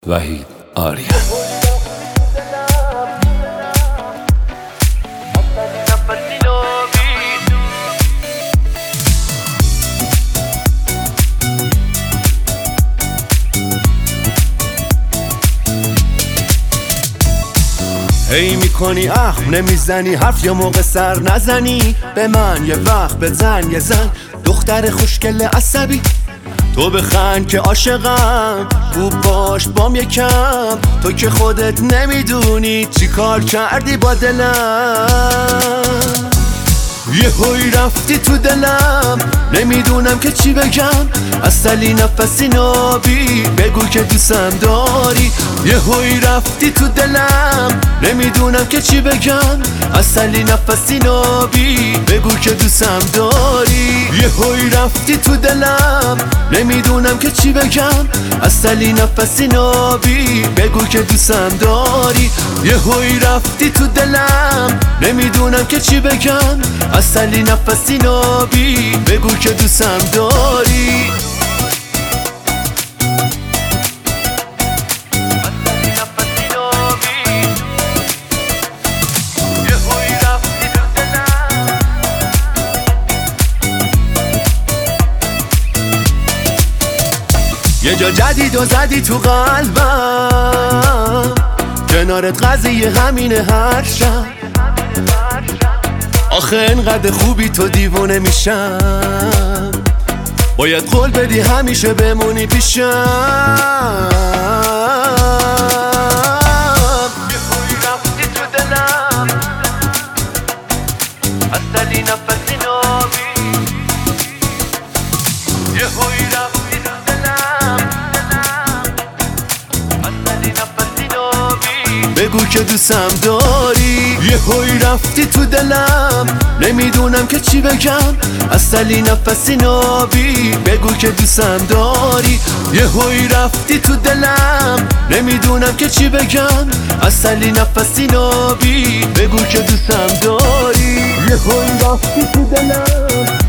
وحید آریا. هی میکنی نمیزنی حرف یا موقع سر نزنی به من یه وقت بزن یه زن دختر خوشگل عصبی تو بخند که عاشقم خوب باش بام یکم تو که خودت نمیدونی چی کار کردی با دلم یه هوی رفتی تو دلم نمیدونم که چی بگم اصلی نفسی نابی بگو که دوستم داری یه هوی رفتی تو دلم نمیدونم که چی بگم اصلی نفسی نابی بگو که دوستم داری یه هوی رفتی تو دلم نمیدونم که چی بگم اصلی نفسی نابی بگو که دوستم داری یه هوی رفتی تو دلم نمیدونم که چی بگم اصلی نفسی نابی بگو که دوستم داری یه جا جدید و زدی تو قلبم کنارت قضیه همینه هر شب آخه انقدر خوبی تو دیوونه میشم باید قول بدی همیشه بمونی پیشم یه خوی رفتی تو دلم اصلی نفسی نابی یه خوی رفتی تو دلم اصلی نفسی نابی بگو که دوستم داری یه هوی رفتی تو دلم نمیدونم که چی بگم اصلی نفسی نابی بگو که دوستم داری یه هوی رفتی تو دلم نمیدونم که چی بگم اصلی نفسی نابی بگو که دوستم داری یه هوی رفتی تو دلم